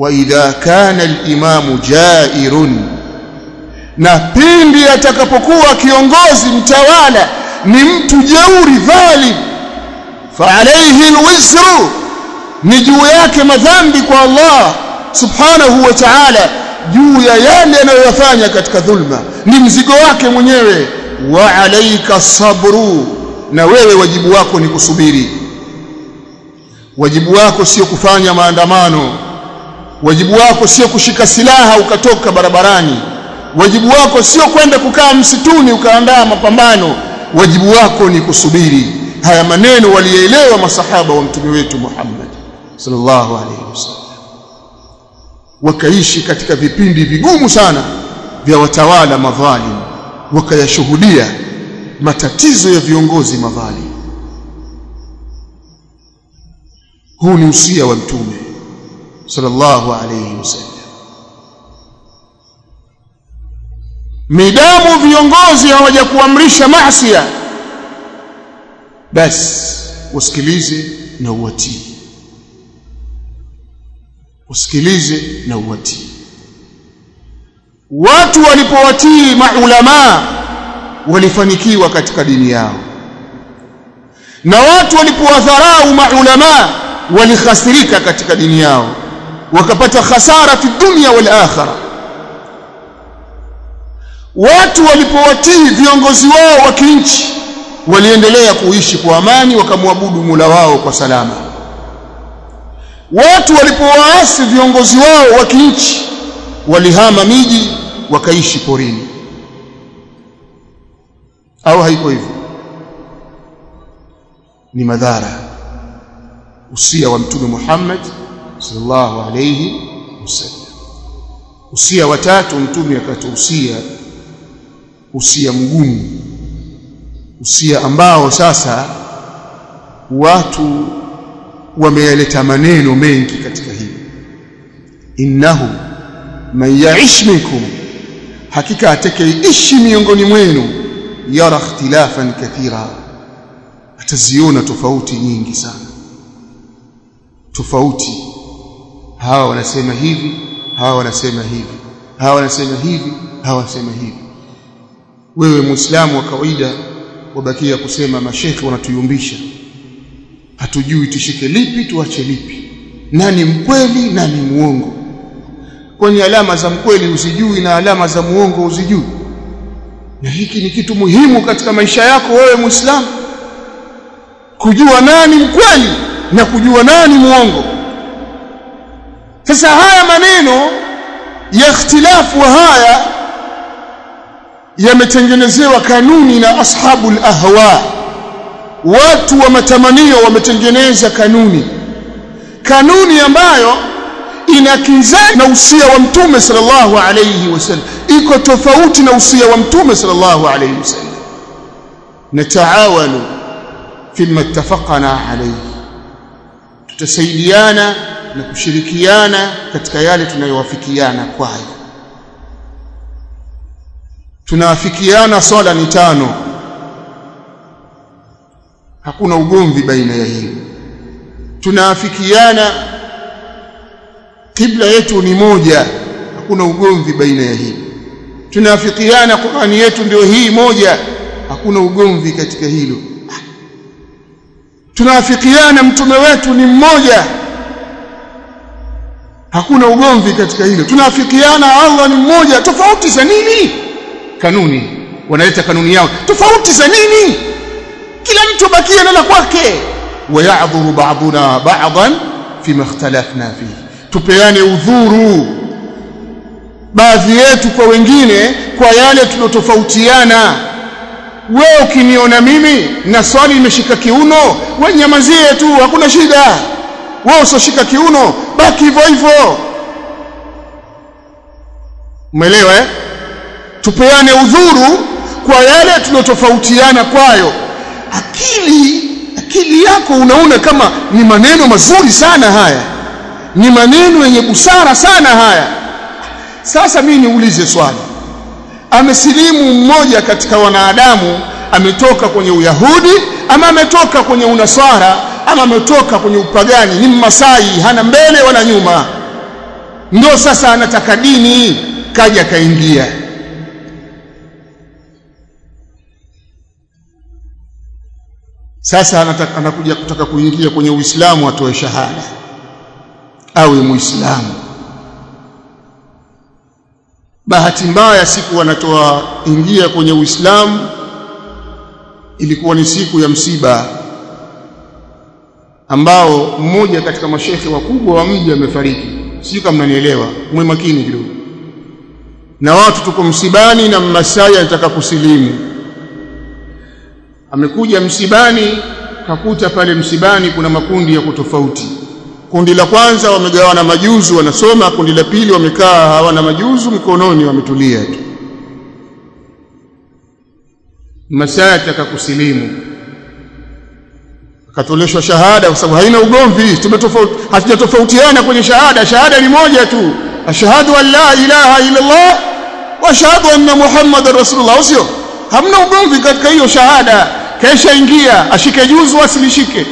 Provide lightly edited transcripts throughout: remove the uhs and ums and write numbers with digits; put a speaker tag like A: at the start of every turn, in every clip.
A: wa idha kana al-imamu jairun, na pindi atakapokuwa kiongozi mtawala ni mtu jeuri dhalim, fa alayhi alwizru, ni juu yake madhambi kwa Allah subhanahu wa ta'ala juu ya yale anayoyafanya katika dhulma, ni mzigo wake mwenyewe. Wa alayka sabru, na wewe wajibu wako ni kusubiri. Wajibu wako sio kufanya maandamano, wajibu wako sio kushika silaha ukatoka barabarani, wajibu wako sio kwenda kukaa msituni ukaandaa mapambano, wajibu wako ni kusubiri. Haya maneno walielewa masahaba wa mtume wetu Muhammad sallallahu alaihi wasallam, wakaishi katika vipindi vigumu sana vya watawala madhalim, wakayashuhudia matatizo ya viongozi madhalim. Huu ni usia wa mtume sallallahu alaihi wasallam. Midamu viongozi hawajakuamrisha maasi, basi usikilize na uwatii, usikilize na uwatii. Watu walipowatii maulama walifanikiwa katika dini yao, na watu walipowadharau maulama walikhasirika katika dini yao, wakapata khasara fi dunya wal akhirah. Watu walipowatii viongozi wao wa kinchi waliendelea kuishi kwa amani, wakamwabudu Mola wao kwa salama. Watu walipowaasi viongozi wao wa kinchi walihama miji wakaishi porini. Au haiko hivyo? Ni madhara usia wa mtume Muhammad sallallahu alayhi wasallam. Usia wa tatu, mtume akatuhusia usia mgumu, usia ambao sasa watu wameyaleta maneno mengi katika hili. Innahu man ya'ish minkum, hakika atakayeishi miongoni mwenu, yara ikhtilafan kathira, ataziona tofauti nyingi sana. Tofauti, hawa wanasema hivi, hawa wanasema hivi, hawa wanasema hivi, hawa wanasema hivi. Wewe muislamu wa kawaida wabakia kusema mashekhi wanatuyumbisha, hatujui tushike lipi tuache lipi, nani mkweli nani muongo. Kwani alama za mkweli usijui na alama za muongo usijui? Na hiki ni kitu muhimu katika maisha yako wewe muislamu, kujua nani mkweli na kujua nani muongo. Sasa haya maneno ya ikhtilafu haya yametengenezewa kanuni na ashabul ahwa. Watu wa matamanio wametengeneza kanuni ambayo inakinzana na usia wa mtume sallallahu alayhi wasallam, iko tofauti na usia wa mtume sallallahu alayhi wasallam. Nataawanu fima ittafaqna alayhi, tutasaidiana na kushirikiana katika yale tunayowafikiana kwayo. Tunawafikiana swala ni 5, hakuna ugomvi baina ya hili. Tunawafikiana kibla yetu ni moja, hakuna ugomvi baina ya hili. Tunawafikiana Qur'ani yetu ndio hii moja, hakuna ugomvi katika hilo. Tunawafikiana mtume wetu ni mmoja, hakuna ugomvi katika hilo. Tunawafikiana Allah ni mmoja, tofauti za nini? Kanuni, wanaleta kanuni yao, tofauti za nini? Kila mtu bakia na kwake. Wa ya'dhuru ba'duna ba'dan fima ikhtalafna fihi, tupeane udhuru baadhi yetu kwa wengine kwa yale tulotofautiana. Wewe ukiniona mimi na swali imeshika kiuno, wewe nyamazie tu, hakuna shida. Wewe usoshika kiuno, baki hivyo hivyo. Umeelewa eh? Tupeane udhuru kwa yale tulotofautiana kwayo. Akili yako unaona kama ni maneno mazuri sana haya, ni maneno yenye busara sana haya. Sasa mimi niulize swali, amesilimu mmoja katika wanadamu, ametoka kwenye Uyahudi ama ametoka kwenye Unaswara ama ametoka kwenye upagani, ni Mmasai, hana mbele wala nyuma. ndio sasa anataka dini, kaja kaingia. Sasa anakuja kutaka kuingia kwenye Uislamu, atoe shahada awe Muislamu. Bahati mbaya siku anatoa ingia kwenye Uislamu ilikuwa ni siku ya msiba ambao mmoja katika mashehe wakubwa wa mji amefariki. Sio kama mnanielewa, mwe makini kidogo. Na watu tuko msibani na Mmasai anataka kusilimu. Amekuja msibani, kakuta pale msibani kuna makundi ya kutofauti. Kundi la kwanza wamegawana majuzu wanasoma, kundi la pili wamekaa hawana majuzu mkononi wametulia tu. Mmasai ataka kusilimu, akatoleshwa shahada kwa sababu haina ugomvi, hatujatofautiana kwenye shahada. Shahada ni moja tu, ashhadu an la ilaha illa Allah wa ashhadu anna Muhammadar Rasulullah. Sio, hamna ugomvi katika hiyo shahada. Kesha ingia, ashike juzu asilishike.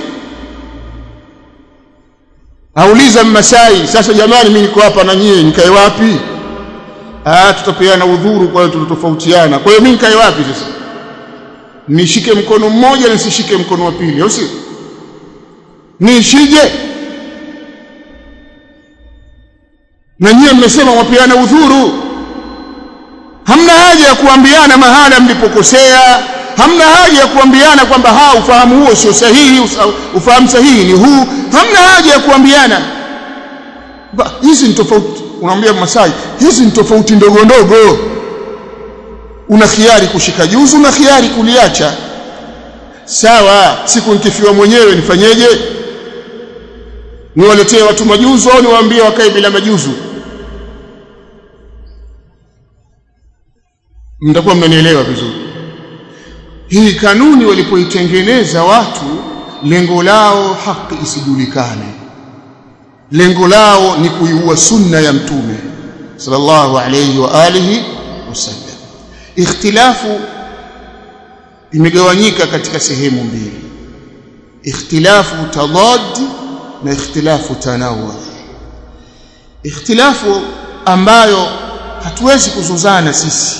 A: Auliza Mmasai, sasa jamani, mimi niko hapa na nyie, nikae wapi? Tutapeana udhuru, kwa hiyo tutatofautiana. Kwa hiyo mimi nikae wapi sasa? Nishike mkono mmoja na nisishike mkono wa pili, au sio? Nishije? Na nyie mmesema wapeana udhuru. Hamna haja ya kuambiana mahala mlipokosea. Hamna haja ya kuambiana kwamba ufahamu huo sio sahihi, ufahamu sahihi ni huu. Hamna haja ya kuambiana. Hizi ni tofauti. Unamwambia Masai, hizi ni tofauti ndogo ndogo. Una khiari kushika juzu, una khiari kuliacha. Sawa, siku nikifiwa mwenyewe nifanyeje? Niwaletee watu majuzu au niwaambie wakae bila majuzu? Mtakuwa mnanielewa vizuri. Hii kanuni walipoitengeneza watu, lengo lao haki isijulikane. Lengo lao ni kuiua sunna ya Mtume sallallahu alayhi wa alihi wasallam. Ikhtilafu imegawanyika katika sehemu mbili, ikhtilafu tadad na ikhtilafu tanawu. Ikhtilafu ambayo hatuwezi kuzozana sisi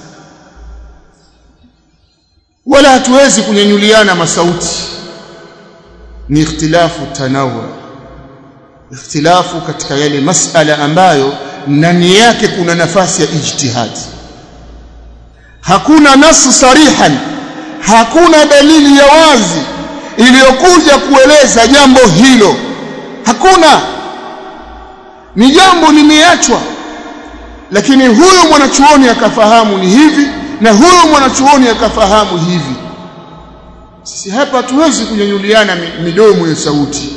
A: wala hatuwezi kunyanyuliana masauti ni ikhtilafu tanawu. Ikhtilafu katika yale masala ambayo ndani yake kuna nafasi ya ijtihadi. Hakuna nasu sarihan, hakuna dalili ya wazi iliyokuja kueleza jambo hilo. Hakuna. Ni jambo limeachwa, lakini huyo mwanachuoni akafahamu ni hivi na huyo mwanachuoni akafahamu hivi. Sisi hapa hatuwezi kunyanyuliana midomo ya sauti,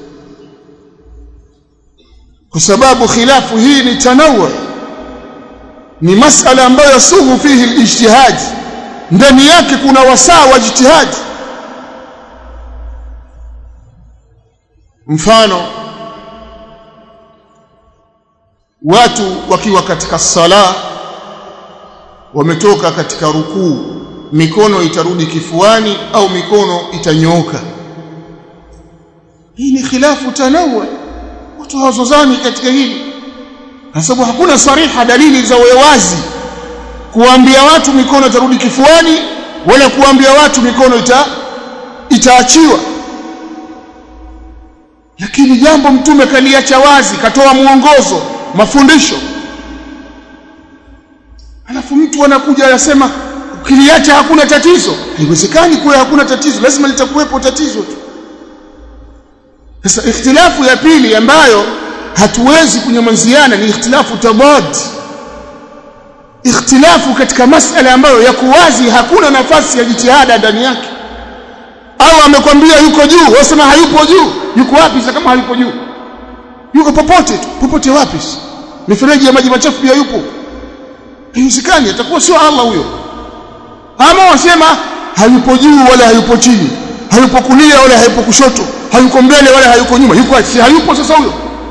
A: kwa sababu khilafu hii ni tanawu, ni masala ambayo yasughu fihi al-ijtihad, ndani yake kuna wasaa wa ijtihad. Mfano, watu wakiwa katika sala wametoka katika rukuu, mikono itarudi kifuani au mikono itanyooka. Hii ni khilafu tanawu, watu hawazozani katika hili, kwa sababu hakuna sariha, dalili za wazi kuambia watu mikono itarudi kifuani wala kuambia watu mikono itaachiwa. Lakini jambo Mtume kaliacha wazi, katoa muongozo, mafundisho. Alafu mtu anakuja anasema ukiliacha hakuna tatizo. Haiwezekani kuwa hakuna tatizo, lazima litakuwepo tatizo tu. Sasa ikhtilafu ya pili ambayo hatuwezi kunyamaziana ni ikhtilafu tadad. Ikhtilafu katika masala ambayo yako wazi, hakuna nafasi ya jitihada ndani yake. Au amekwambia yuko juu, wasema hayupo juu. Yuko wapi sasa kama hayupo juu? Yuko popote tu. Popote wapi? Mifereji ya maji machafu pia yupo. Haiwezekani, atakuwa sio Allah huyo. Ama wasema hayupo juu wala hayupo chini, hayupo kulia wala hayupo kushoto, hayuko mbele wala hayuko nyuma. Yuko si hayupo sasa huyo?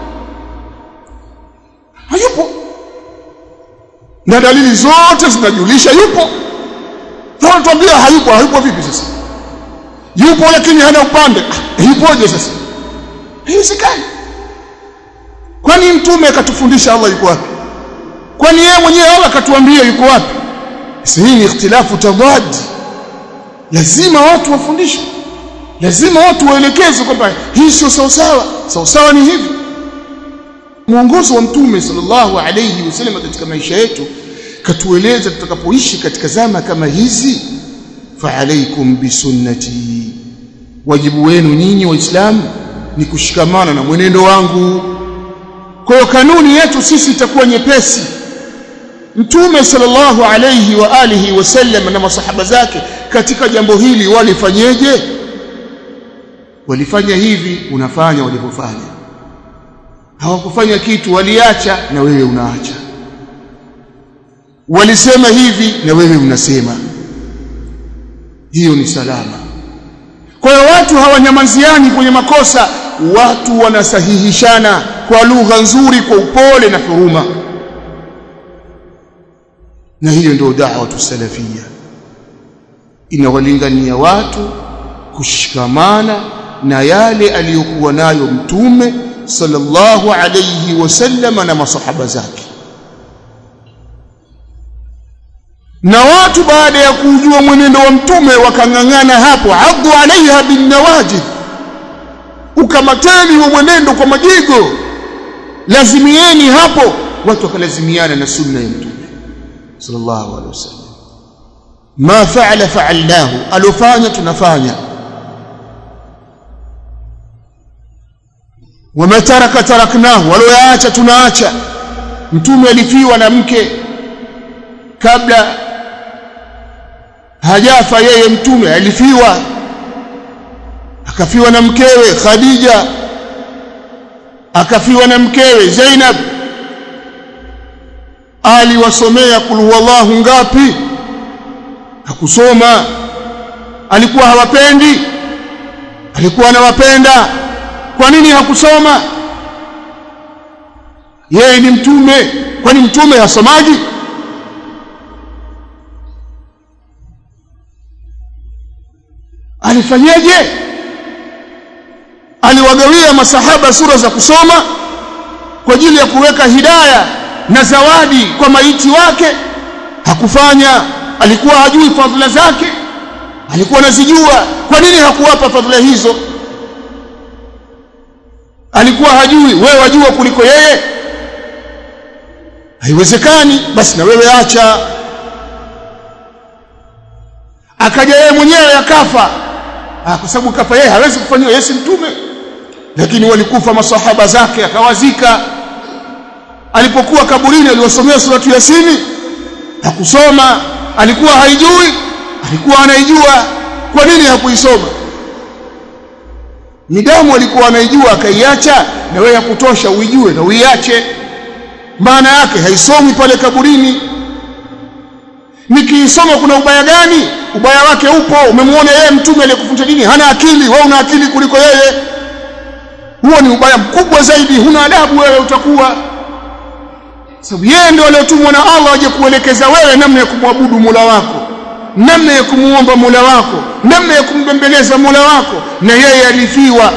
A: Hayupo. Na dalili zote zinajulisha yupo. Sasa tuambia hayupo, hayupo vipi sasa? Yupo lakini hana upande. Yupoje sasa? Haiwezekani. Kwani mtume akatufundisha Allah yuko wapi? Kwani yeye mwenyewe Allah akatuambia yuko wapi? Hii ni ikhtilafu tadad. Lazima watu wafundishwe, lazima watu waelekezwe kwamba hii sio sawa sawa ni hivi. Mwongozo wa mtume sallallahu alayhi wasallam katika maisha yetu katueleza tutakapoishi katika zama kama hizi, fa alaykum bisunnati, wajibu wenu nyinyi waislamu ni kushikamana na mwenendo wangu. Kwa hiyo kanuni yetu sisi itakuwa nyepesi. Mtume sallallahu alayhi wa alihi wasallam na masahaba zake katika jambo hili walifanyeje? Walifanya hivi, unafanya walivyofanya. Hawakufanya kitu, waliacha na wewe unaacha. Walisema hivi na wewe unasema. Hiyo ni salama. Kwa hiyo watu hawanyamaziani kwenye makosa, watu wanasahihishana kwa lugha nzuri, kwa upole na huruma. Na hiyo ndio da'wa salafia. Inawalingania watu kushikamana na yale aliyokuwa nayo mtume sallallahu alayhi wasallam na masahaba zake. Na watu baada ya kujua mwenendo wa mtume wakangangana hapo, addu alaiha bin nawajid, ukamateni wa mwenendo kwa majigo, lazimieni hapo. Watu wakalazimiana na sunna ya mtume sallallahu alayhi wasallam. Ma fa'ala fa'alnahu, alofanya tunafanya. Wama taraka taraknahu, walioacha tunaacha. Mtume alifiwa na mke kabla hajafa yeye, mtume alifiwa, akafiwa na mkewe Khadija, akafiwa na mkewe Zainab. Aliwasomea kul huwallahu ngapi? Hakusoma. Alikuwa hawapendi? Alikuwa anawapenda. Kwa nini hakusoma? Yeye ni mtume, kwani mtume hasomaji? Alifanyaje? Aliwagawia masahaba sura za kusoma kwa ajili ya kuweka hidayah na zawadi kwa maiti wake? Hakufanya. Alikuwa hajui fadhila zake? Alikuwa anazijua. Kwa nini hakuwapa fadhila hizo? Alikuwa hajui? Wewe wajua kuliko yeye? Haiwezekani. Basi na wewe acha. Akaja yeye mwenyewe akafa, kwa sababu kafa yeye hawezi kufanywa, yeye si mtume. Lakini walikufa masahaba zake, akawazika. Alipokuwa kaburini aliwasomea suratu Yasini? Hakusoma. Alikuwa haijui? Alikuwa anaijua. Kwa nini hakuisoma? Nidamu alikuwa anaijua akaiacha, na wewe yakutosha uijue na uiache. Maana yake haisomi pale kaburini. Nikiisoma kuna ubaya gani? Ubaya wake upo. Umemwona yeye mtume aliyekufunza dini hana akili, wewe una akili kuliko yeye. Huo ni ubaya mkubwa zaidi. Huna adabu wewe utakuwa. Sababu yeye ndio aliyotumwa na Allah aje kuelekeza wewe namna ya kumwabudu Mola wako, namna ya kumuomba Mola wako, namna ya kumbembeleza Mola wako. Na yeye alifiwa.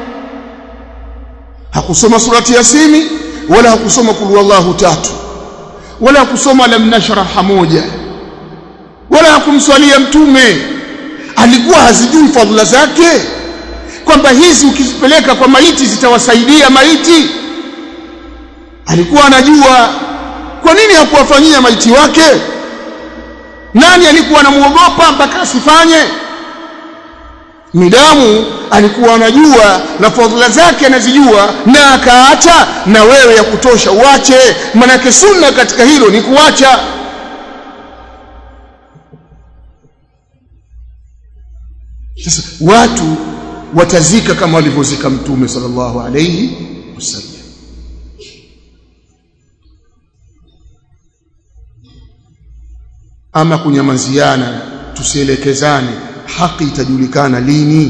A: Hakusoma surati Yasini, wala hakusoma kul huwallahu 3, wala hakusoma lam nashrah 1, wala hakumswalia mtume. Alikuwa hazijui fadhila zake, kwamba hizi ukizipeleka kwa maiti zitawasaidia maiti? Alikuwa anajua. Kwa nini hakuwafanyia maiti wake? Nani alikuwa anamuogopa mpaka asifanye? Midamu alikuwa anajua na fadhila zake anazijua, na akaacha. Na wewe ya kutosha uache, manake sunna katika hilo ni kuacha. Sasa watu watazika kama walivyozika mtume sallallahu alayhi wasallam. Ama kunyamaziana, tusielekezane, haki itajulikana lini?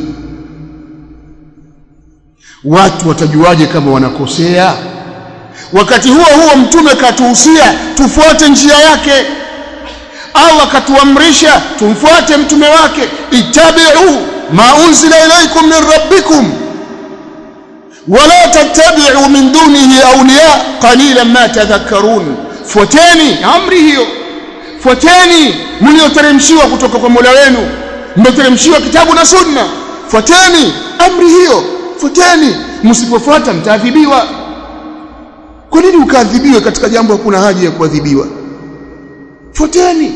A: Watu watajuaje kama wanakosea? Wakati huo mtume katuhusia tufuate njia yake. Allah katuamrisha tumfuate mtume wake, ittabi'u ma unzila ilaykum min rabbikum, wala tattabi'u min dunihi awliya qalilan ma tadhakkarun. Fuateni amri hiyo, fuateni mlioteremshiwa kutoka kwa Mola wenu, mlioteremshiwa kitabu na sunna. Fuateni amri hiyo, fuateni, msipofuata mtaadhibiwa. Kwa nini ukaadhibiwe katika jambo hakuna haja ya kuadhibiwa? Fuateni.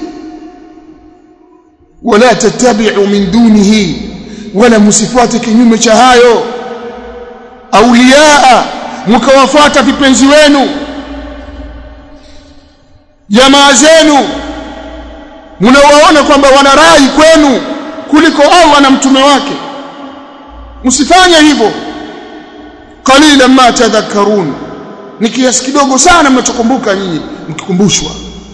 A: Wala tattabi'u min dunihi, wala msifuate kinyume cha hayo, awliyaa, mkawafuata vipenzi wenu, jamaa zenu mnawaona kwamba wana rai kwenu kuliko Allah na mtume wake. Msifanye hivyo. Qalilan ma tadhakkarun, ni kiasi kidogo sana mnachokumbuka nyinyi mkikumbushwa.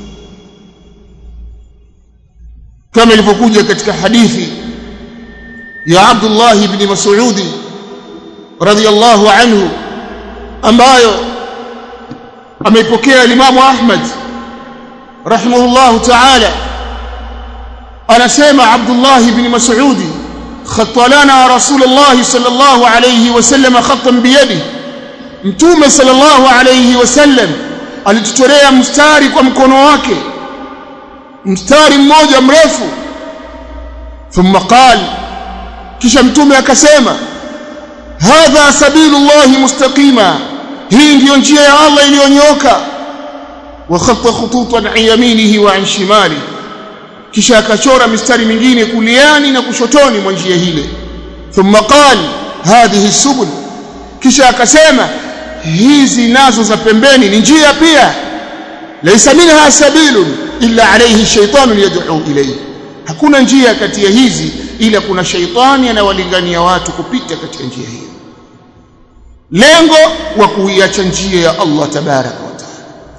A: Kama ilivyokuja katika hadithi ya Abdullah ibn Mas'ud radhiyallahu anhu, ambayo ameipokea Imam Ahmad rahimahullahu ta'ala. Anasema Abdullah ibn Mas'ud, khatta lana Rasulullah sallallahu alayhi wasallam khattan biyadi, mtume sallallahu alayhi wasallam alituchorea mstari kwa mkono wake, mstari mmoja mrefu. Thumma qala, kisha mtume akasema, hadha sabilullah mustaqima, hii ndiyo njia ya Allah iliyonyooka. Wa khatta khututan an yaminihi wa an shimali, kisha akachora mistari mingine kuliani na kushotoni mwa njia ile. Thumma qala hadhihi subul, kisha akasema hizi nazo za pembeni ni njia pia. Laysa minha sabilun illa alayhi shaytanun yad'u ilayhi, hakuna njia kati ya hizi ila kuna shaitani anawalingania watu kupita katika njia hiyo. Lengo wa kuiacha njia ya Allah tabaraka wa taala.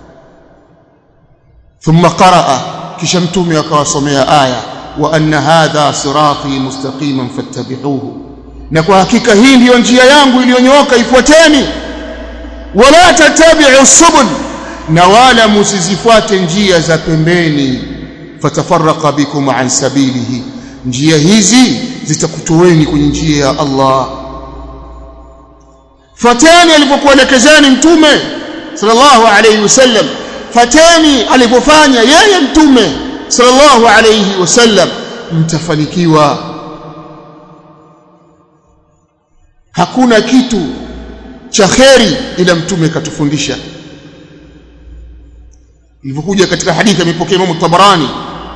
A: Thumma qaraa, kisha mtume akawasomea aya, wa anna hadha sirati mustaqiman fattabi'uhu, na kwa hakika hii ndiyo njia yangu iliyonyooka, ifuateni. Wala tattabi'u subul, na wala msizifuate njia za pembeni. Fatafarraqa bikum an sabilihi, njia hizi zitakutoweni kwenye njia ya Allah. Fateni alipokuelekezeni mtume sallallahu alayhi wasallam, fateni alipofanya yeye mtume sallallahu alayhi wasallam, mtafanikiwa. Hakuna kitu cha kheri ila mtume katufundisha. Ilivyokuja katika hadithi amepokea Imam Tabarani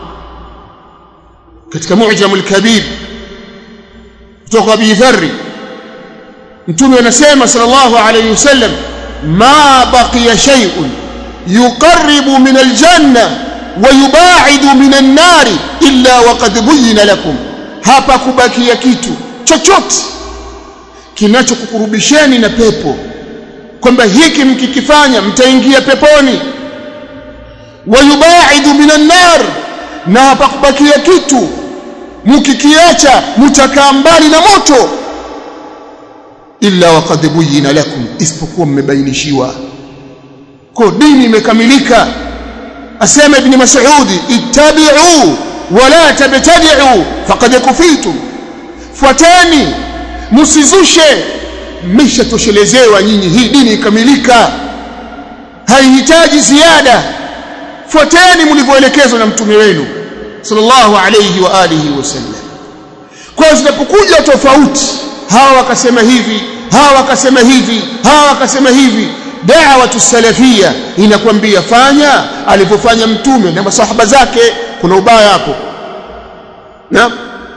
A: katika Mu'jam al-Kabir kutoka Abi Dharr, mtume anasema sallallahu alayhi wasallam, ma baqiya shay'un yuqarribu min al-janna wa yubaidu min an-nar illa waqad buyyina lakum, hapa kubakia kitu chochote kinachokukurubisheni na pepo, kwamba hiki mkikifanya mtaingia peponi. Wa yubaidu min an-nar, na hapa kubakia kitu mkikiacha mtakaa mbali na moto. Illa waqad buyyina lakum, isipokuwa mmebainishiwa. Kwa dini imekamilika. Asema Ibn Mas'ud, ittabi'u wala tabtadi'u faqad kufitum, fuateni msizushe, mmeshatoshelezwa nyinyi, hii dini ikamilika, haihitaji ziada. Fuateni mlivyoelekezwa na mtume wenu sallallahu alayhi wa alihi wasallam. Kwa zinapokuja tofauti, hawa wakasema hivi, hawa wakasema hivi, hawa wakasema hivi, da'watu salafia inakwambia fanya alipofanya mtume na masahaba zake. Kuna ubaya hapo? Na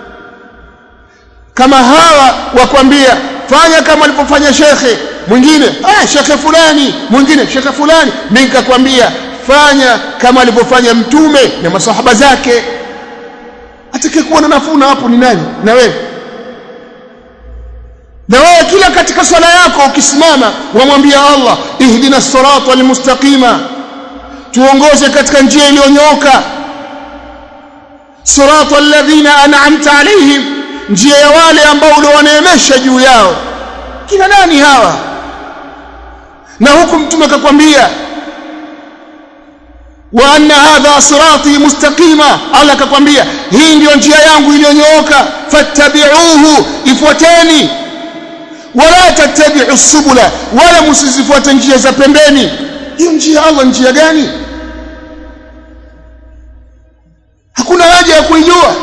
A: kama hawa wakwambia fanya kama alipofanya shekhe mwingine, shekhe fulani, mwingine shekhe fulani, mimi nikakwambia fanya kama alipofanya mtume na masahaba zake, atakayekuwa na nafuu hapo ni nani? Na wewe. Na wewe kila katika swala yako ukisimama wamwambia Allah, ihdina sirata almustaqima, tuongoze katika njia iliyonyooka. Sirata alladhina an'amta alayhim, njia ya wale ambao uliowaneemesha juu yao. Kina nani hawa? Na huku mtume akakwambia wa anna hadha sirati mustaqima, Allah akakwambia hii ndio njia yangu iliyonyooka, fattabi'uhu, ifuateni. wala tattabi'u subula, wala msizifuate njia za pembeni. Hiyo njia Allah njia gani? Hakuna haja ya kuijua.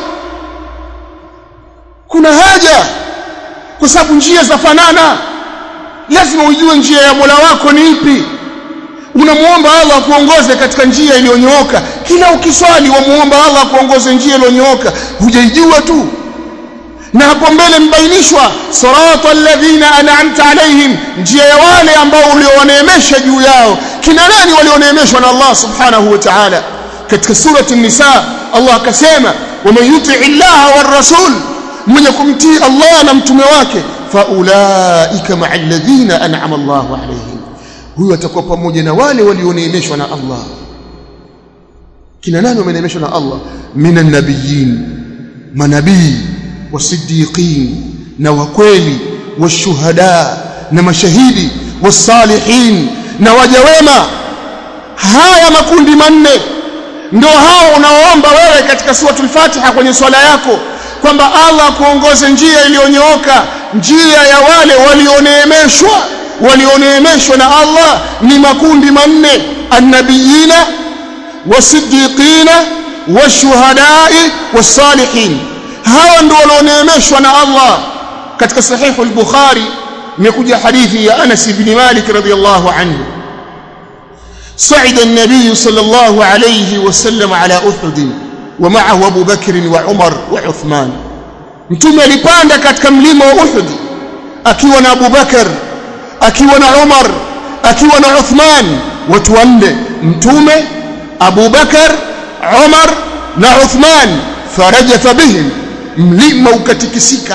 A: Kuna haja, kwa sababu njia zafanana. Lazima ujue njia ya Mola wako ni ipi. Unamuomba Allah kuongoze katika njia iliyonyooka. Kila ukiswali wamuomba Allah kuongoze njia iliyonyooka, hujaijua tu. Na hapo mbele mbainishwa siratal ladhina an'amta alaihim, njia ya wale ambao uliowaneemesha juu yao. Kina nani walioneemeshwa na Allah subhanahu wa ta'ala? Katika surati an-Nisa Allah akasema, waman yuti'i Allah war rasul, mwenye kumtii Allah na mtume wake, faulaika ma'al ladhina an'ama Allahu alaihim, huyo atakuwa pamoja na wale walioneemeshwa na Allah. Kina nani wameneemeshwa na Allah? Minan nabiyyin, manabii, wasiddiqin, na wakweli, washuhada, na mashahidi, wasalihin, na waja wema. Haya makundi manne ndio hao unaoomba wewe katika suratul Fatiha kwenye swala yako, kwamba Allah kuongoze njia iliyonyooka, njia ya wale walioneemeshwa na Allah. Ni makundi manne: annabiyina, wasiddiqina, washuhadai, wasalihin. Hawa ndio walioneemeshwa na Allah. Katika sahihu al-Bukhari imekuja hadithi ya Anas ibn Malik radhiyallahu anhu, صعد النبي صلى الله عليه وسلم على أحد ومعه أبو بكر وعمر وعثمان. mtume alipanda katika mlima wa Uhud akiwa na Abu Bakar, akiwa na Umar, akiwa na Uthman. Watu wanne: mtume, Abu Bakar, Umar na Uthman. Farajafa bihim, mlima ukatikisika.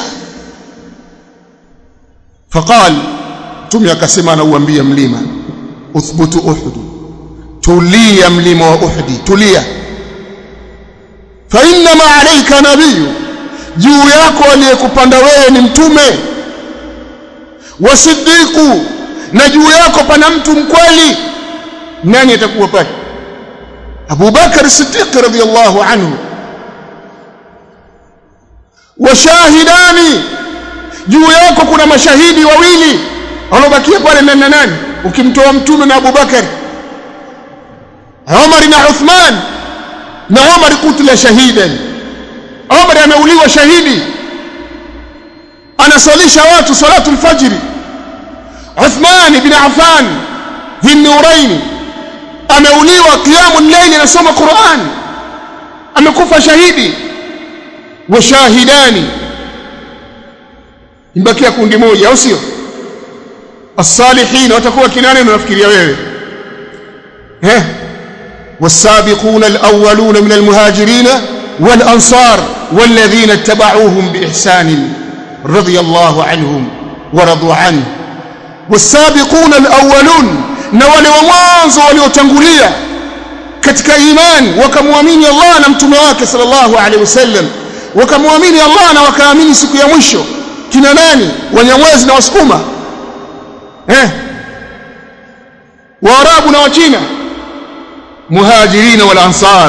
A: Faqal, mtume akasema, anauambia mlima, uthbutu Uhud, tulia mlima wa Uhud, tulia. Fa inna ma alayka nabiyyu, juu yako aliyekupanda wewe ni mtume. Wasiddiqu, na juu yako pana mtu mkweli. Nani atakuwa pale? Abu Bakar Siddiq radhiyallahu anhu. Washahidani, juu yako kuna mashahidi wawili walobakia pale. Nani? Ukimtoa mtume na Abu Bakar, Umar na Uthman. Na Umar kutila shahidan, Umar ameuliwa shahidi, anasalisha watu salatul fajr. Uthman ibn Affan Dhinnurain ameuliwa qiyamul layl, anasoma Qur'an, amekufa shahidi. Washahidani, imbakia kundi moja, au sio? As-salihin watakuwa kina nani unafikiria wewe? والسابقون الأولون من المهاجرين والأنصار والذين اتبعوهم بإحسان رضي الله عنهم ورضوا عنه. والسابقون الأولون, نوال ومانز وليوتنغوليا katika iman, wakamwamini Allah na mtume wake sallallahu alaihi wasallam, wakamwamini Allah na wakaamini siku ya mwisho. Kina nani? Wanyamwezi na Wasukuma, Waarabu na Wachina, muhajirina wal ansar.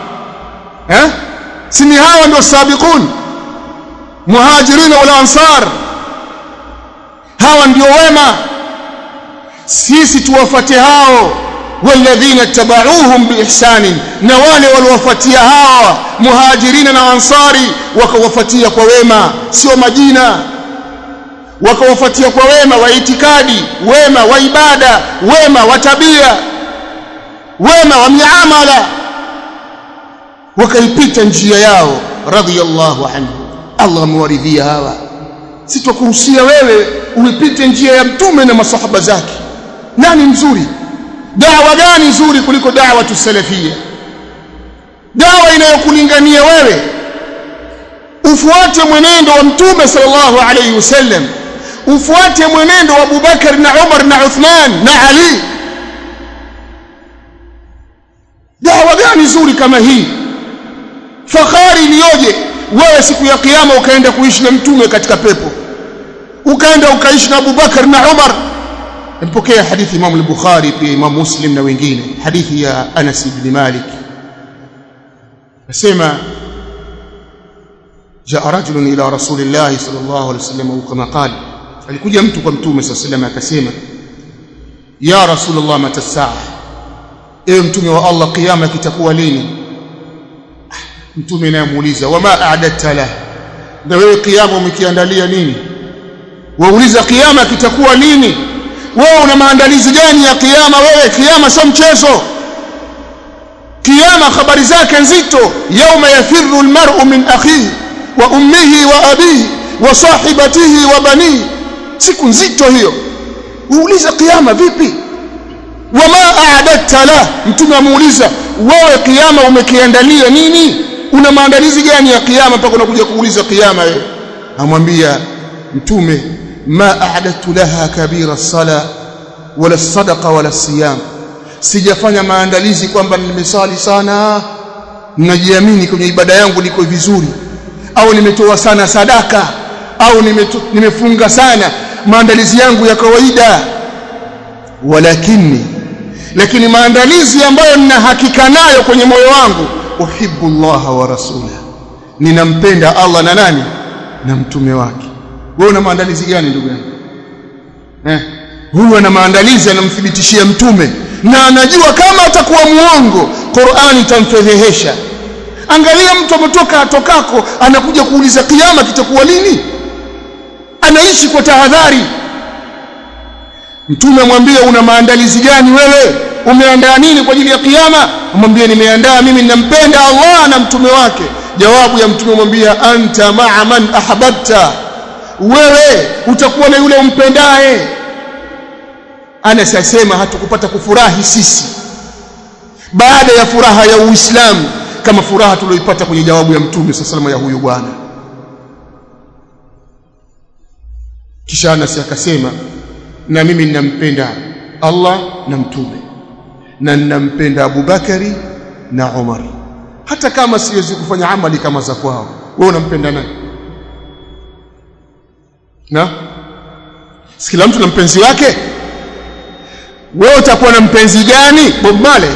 A: Sini hawa ndio sabiqun, muhajirina wal ansar. Hawa ndio wema, sisi tuwafuate hao. Walladhina tabauhum biihsanin, na wale waliowafuatia hawa muhajirina na ansari wakawafuatia kwa wema, sio majina. Wakawafuatia kwa wema wa itikadi, wema wa ibada, wema wa tabia, wema wa miamala, wakaipita njia yao radhiyallahu anhu. Allah amewaridhia hawa. Sitokuhusia wewe uipite njia ya mtume na masahaba zake. Nani mzuri? Dawa gani nzuri kuliko dawa tusalafia? Dawa inayokulingania wewe ufuate mwenendo wa mtume sallallahu alayhi wasallam, ufuate mwenendo wa Abu Bakar na Umar na Uthman na Ali. Dawa gani nzuri kama hii? Fahari iliyoje wewe siku ya kiyama ukaenda kuishi na mtume katika pepo, ukaenda ukaishi na Abu Bakar na Umar. Mpokea hadithi Imam al-Bukhari, pia Imam Muslim na wengine, hadithi ya Anas ibn Malik. Nasema جاء رجل إلى رسول الله صلى الله عليه وسلم كما قال alikuja mtu kwa Mtume sallallahu alayhi wasallam akasema, ya Rasulullah, mata saa, ewe Mtume wa Allah, kiyama kitakuwa lini? Mtume anamuuliza, wama a'dadta la, na wewe kiyama umekiandalia nini? Wauliza kiyama kitakuwa lini, wewe una maandalizi gani ya kiyama? Wewe kiyama sio mchezo. Kiyama habari zake nzito. Yauma yafirru almar'u min akhihi wa ummihi wa abihi wa sahibatihi wa banihi, siku nzito hiyo. Uuliza kiyama vipi? Wama a'dadta la, Mtume amuuliza, wewe kiyama umekiandalia nini? Una maandalizi gani ya kiyama mpaka unakuja kuuliza kiyama wewe? Amwambia Mtume, ma a'dadtu laha kabira as-sala wala sadaqa wala siyam, sijafanya maandalizi kwamba nimesali sana, ninajiamini kwenye ibada yangu niko vizuri, au nimetoa sana sadaka, au nimefunga sana, maandalizi yangu ya kawaida. Lakini maandalizi ambayo nina hakika nayo kwenye moyo wangu, uhibbu Allah wa rasulahu, ninampenda Allah na nani? Na mtume wake. Wewe una maandalizi gani ndugu yangu? Huyu ana maandalizi, anamthibitishia mtume na anajua kama atakuwa muongo Qur'ani itamfedhehesha. Angalia mtu ametoka atokako anakuja kuuliza kiyama kitakuwa lini, anaishi kwa tahadhari. Mtume amwambia, una maandalizi gani wewe? Umeandaa nini kwa ajili ya kiyama? Amwambia, nimeandaa mimi ninampenda Allah na mtume wake. Jawabu ya mtume amwambia, anta ma'a man ahbabta, wewe utakuwa na yule umpendaye. Ana sasema hatukupata kufurahi sisi baada ya furaha ya Uislamu kama furaha tulioipata kwenye jawabu ya mtume sallallahu ya huyu bwana. Kisha Anas akasema, na mimi ninampenda Allah na mtume, na ninampenda Abu Bakari na Umar, hata kama siwezi kufanya amali kama za kwao. Wewe unampenda nani? Na kila mtu na mpenzi wake. Wewe utakuwa na mpenzi gani? Bob Marley?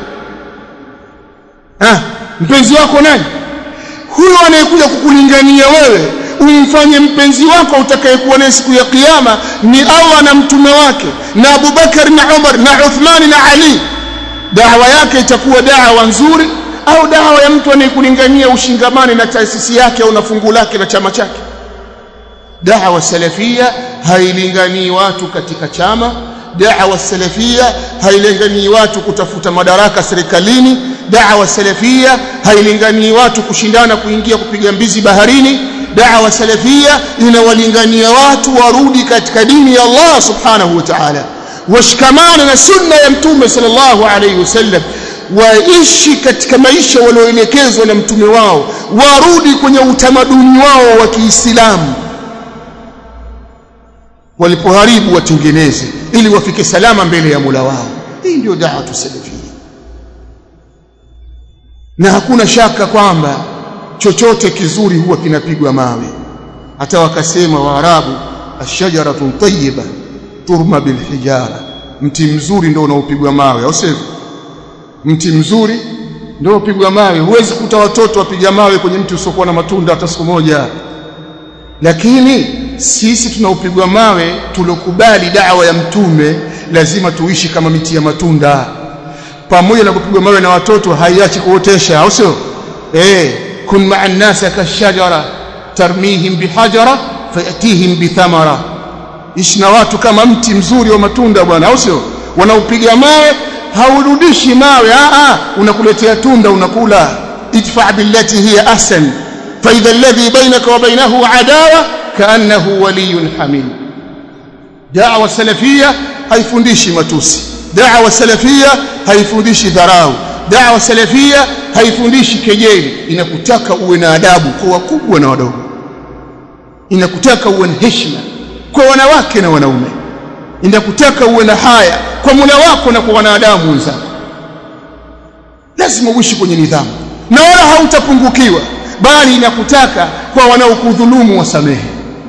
A: Mpenzi wako nani? Huyo anayekuja kukulingania wewe umfanye mpenzi wako utakayekuwa naye siku ya kiyama ni Allah na mtume wake na Abu Bakar na Umar na Uthman na Ali. Da'wa yake itakuwa da'wa nzuri au da'wa ya mtu anayekulingania ushingamane na taasisi yake au na fungu lake na chama chake? Da'wa salafia hailinganii watu katika chama. Da'wa salafia hailinganii watu kutafuta madaraka serikalini. Da'wa salafia hailinganii watu kushindana kuingia kupiga mbizi baharini. Da'wa salafia inawalingania watu warudi katika dini ya Allah subhanahu wa ta'ala, washikamana na sunna ya mtume sallallahu alayhi wasallam, waishi katika maisha walioelekezwa na mtume wao, warudi kwenye utamaduni wao wa Kiislamu. Walipoharibu watengeneze ili wafike salama mbele ya Mola wao. Hii ndio da'wa salafia. Na hakuna shaka kwamba chochote kizuri huwa kinapigwa mawe. Hata wakasema Waarabu, ash-shajaratun tayyiba turma bil hijara, mti mzuri ndio unaopigwa mawe, au sivyo? Mti mzuri ndio upigwa mawe. Huwezi kuta watoto wapiga mawe kwenye mti usiokuwa na matunda hata siku moja. Lakini sisi tunaupigwa mawe tulokubali da'wa ya mtume, lazima tuishi kama miti ya matunda. Pamoja na kupigwa mawe na watoto haiachi kuotesha, au sio? kun ma'a an-nasi kashajara tarmihim bihajara fayatihim bithamara, ishi na watu kama mti mzuri wa matunda bwana, au sio? Wanaupiga mawe haurudishi mawe, unakuletea tunda unakula. idfa billati hiya ahsan fa idha alladhi bainaka wa bainahu adawa kaannahu waliyyun hamim. Da'wa salafia haifundishi matusi. Da'wa salafia haifundishi dharau. Da'wa salafia haifundishi kejeli. Inakutaka uwe na adabu kwa wakubwa na wadogo. Inakutaka uwe na heshima kwa wanawake na wanaume. Inakutaka uwe na haya kwa Mola wako na kwa wanadamu wenzako. Lazima uishi kwenye nidhamu na wala hautapungukiwa, bali inakutaka kwa wanaokudhulumu wasamehe,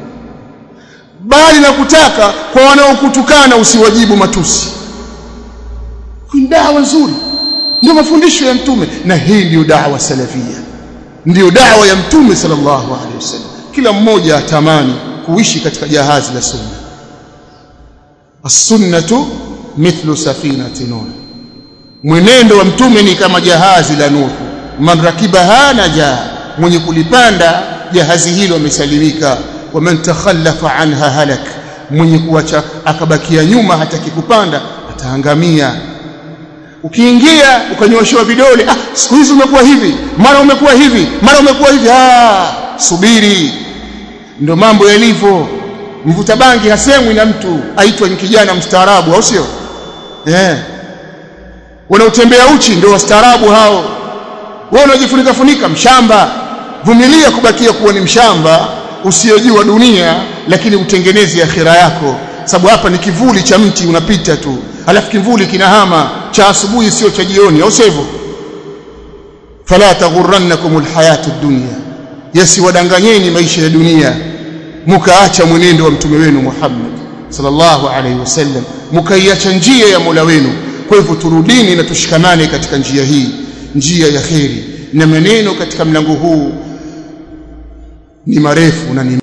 A: bali inakutaka kwa wanaokutukana usiwajibu matusi. Ni da'wa nzuri, ndio mafundisho ya mtume, na hii ndio da'wa salafia, ndio da'wa ya mtume sallallahu alaihi wasallam. Kila mmoja atamani kuishi katika jahazi la sunna. As-sunnatu mithlu safinati Nuh, mwenendo wa mtume ni kama jahazi la Nuh. Man rakibaha naja, mwenye kulipanda jahazi hilo amesalimika. Wa man takhallafa anha halak, mwenye kuacha akabakia nyuma hataki kupanda ataangamia. Ukiingia ukanyoshewa vidole, siku hizi umekuwa hivi, mara umekuwa hivi, mara umekuwa hivi, subiri. Ndio mambo yalivyo. Mvuta bangi hasemwi na mtu aitwa ni kijana mstaarabu, au sio? Wanaotembea uchi ndio wastaarabu hao. Wewe unajifunika funika mshamba. Vumilia kubakia kuwa ni mshamba usiyojua dunia, lakini utengeneze akhira yako, sababu hapa ni kivuli cha mti unapita tu, alafu kivuli kinahama, cha asubuhi sio cha jioni, au sivyo? Fala taghurrannakumul hayatud dunya, yasiwadanganyeni maisha ya dunia mkaacha mwenendo wa mtume wenu Muhammad sallallahu alaihi wasallam, mkaiacha njia ya Mola wenu. Kwa hivyo turudini na tushikamane katika njia hii, njia ya kheri. Na maneno katika mlango huu ni marefu na ni